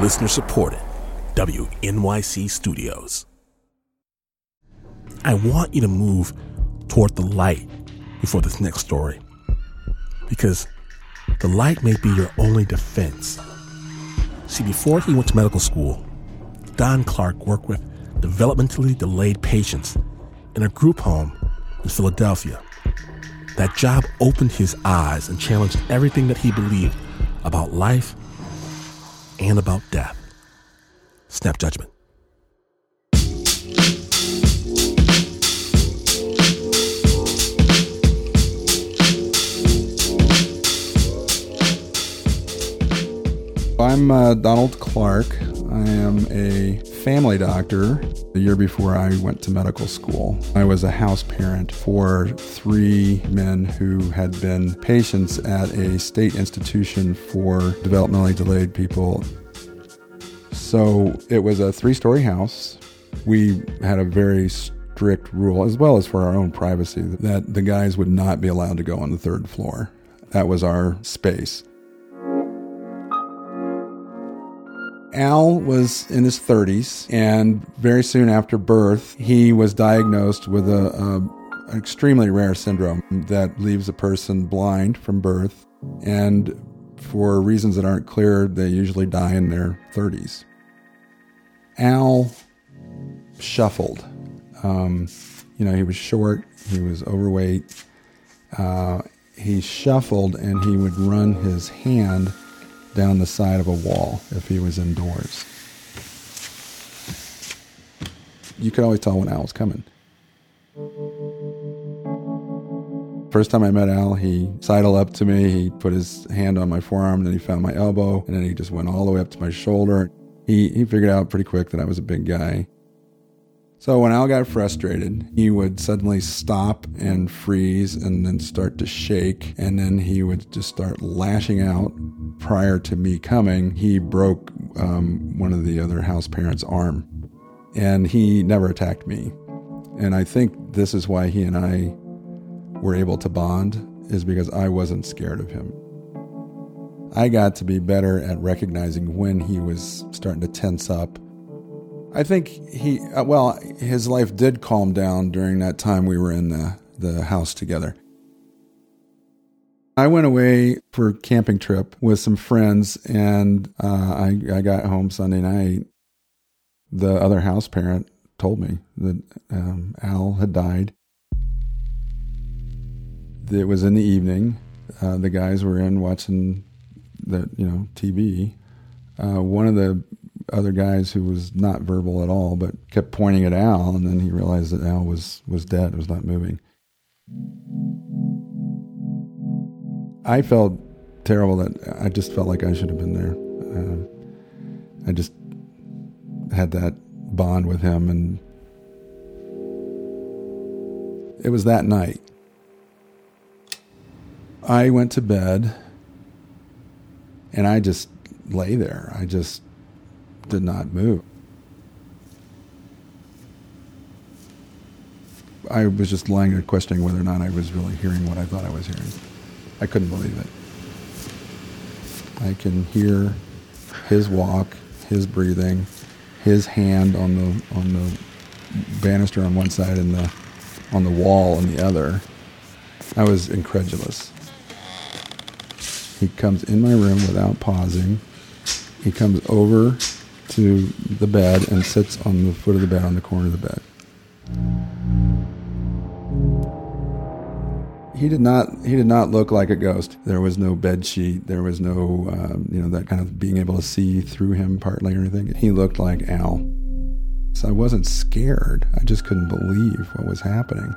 Listener supported. WNYC Studios. I want you to move toward the light before this next story, because the light may be your only defense. See, before he went to medical school, Don Clark worked with developmentally delayed patients in a group home in Philadelphia. That job opened his eyes and challenged everything that he believed about life and about death. Snap judgment. I'm Donald Clark. I am a family doctor. The year before I went to medical school, I was a house parent for 3 men who had been patients at a state institution for developmentally delayed people. So it was a 3-story house. We had a very strict rule, as well as for our own privacy, that the guys would not be allowed to go on the 3rd floor. That was our space. Al was in his 30s, and very soon after birth, he was diagnosed with an extremely rare syndrome that leaves a person blind from birth, and for reasons that aren't clear, they usually die in their 30s. Al shuffled. He was short, he was overweight. He shuffled, and he would run his hand down the side of a wall if he was indoors. You could always tell when Al was coming. First time I met Al, he sidled up to me, he put his hand on my forearm, and then he found my elbow, and then he just went all the way up to my shoulder. He figured out pretty quick that I was a big guy. So when Al got frustrated, he would suddenly stop and freeze and then start to shake, and then he would just start lashing out. Prior to me coming, he broke one of the other house parents' arm, and he never attacked me. And I think this is why he and I were able to bond, is because I wasn't scared of him. I got to be better at recognizing when he was starting to tense up. I think his life did calm down during that time we were in the house together. I went away for a camping trip with some friends, and I got home Sunday night. The other house parent told me that Al had died. It was in the evening. The guys were in watching TV. One of the other guys who was not verbal at all, but kept pointing at Al, and then he realized that Al was dead, was not moving. I felt terrible that I just felt like I should have been there. I just had that bond with him, and it was that night. I went to bed, and I just lay there. I just did not move. I was just lying there questioning whether or not I was really hearing what I thought I was hearing. I couldn't believe it. I can hear his walk, his breathing, his hand on the banister on one side and on the wall on the other. I was incredulous. He comes in my room without pausing. He comes over to the bed and sits on the foot of the bed, on the corner of the bed. He did not look like a ghost. There was no bed sheet. There was no, that kind of being able to see through him partly or anything. He looked like Al. So I wasn't scared. I just couldn't believe what was happening.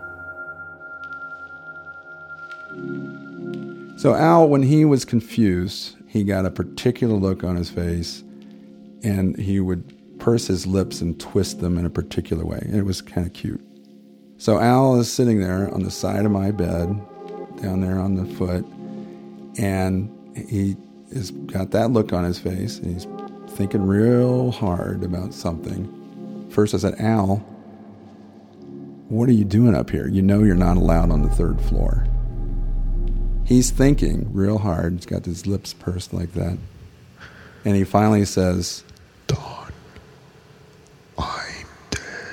So Al, when he was confused, he got a particular look on his face, and he would purse his lips and twist them in a particular way. And it was kind of cute. So Al is sitting there on the side of my bed, down there on the foot, and he has got that look on his face, and he's thinking real hard about something. First I said, Al, what are you doing up here? You know you're not allowed on the 3rd floor. He's thinking real hard. He's got his lips pursed like that. And he finally says, Don, I'm dead.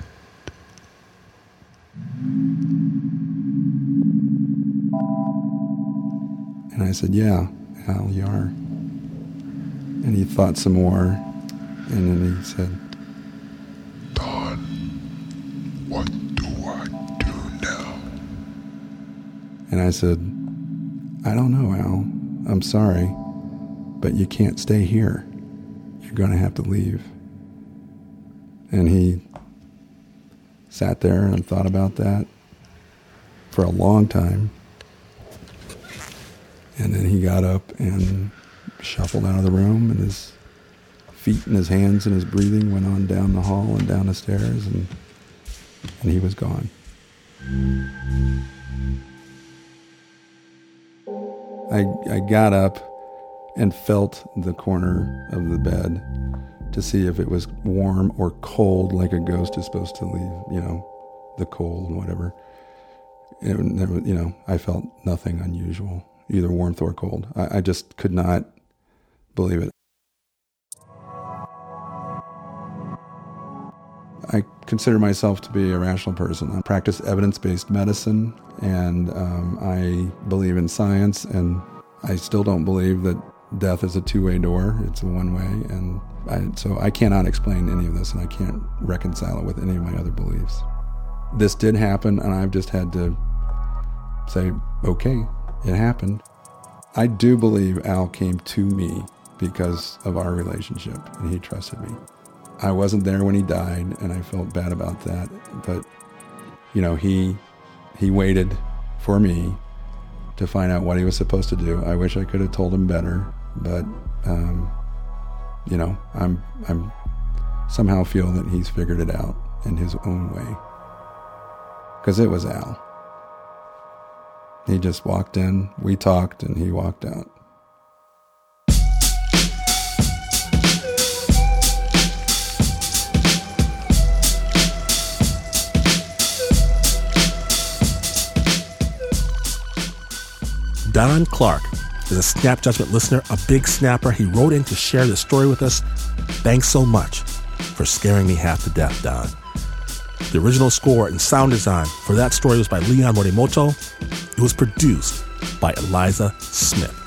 And I said, yeah, Al, you are. And he thought some more, and then he said, Don, what do I do now? and I said, I don't know, Al. I'm sorry, but you can't stay here. You're going to have to leave. And he sat there and thought about that for a long time. And then he got up and shuffled out of the room, and his feet and his hands and his breathing went on down the hall and down the stairs, and he was gone. I got up and felt the corner of the bed to see if it was warm or cold, like a ghost is supposed to leave, the cold and whatever. I felt nothing unusual, either warmth or cold. I just could not believe it. I consider myself to be a rational person. I practice evidence-based medicine, and I believe in science, and I still don't believe that death is a two-way door. It's a one-way, and so I cannot explain any of this, and I can't reconcile it with any of my other beliefs. This did happen, and I've just had to say, okay, it happened. I do believe Al came to me because of our relationship, and he trusted me. I wasn't there when he died, and I felt bad about that. But, he waited for me to find out what he was supposed to do. I wish I could have told him better, but, I'm somehow feel that he's figured it out in his own way. Because it was Al. He just walked in, we talked, and he walked out. Don Clark is a Snap Judgment listener, a big snapper. He wrote in to share this story with us. Thanks so much for scaring me half to death, Don. The original score and sound design for that story was by Leon Morimoto. It was produced by Eliza Smith.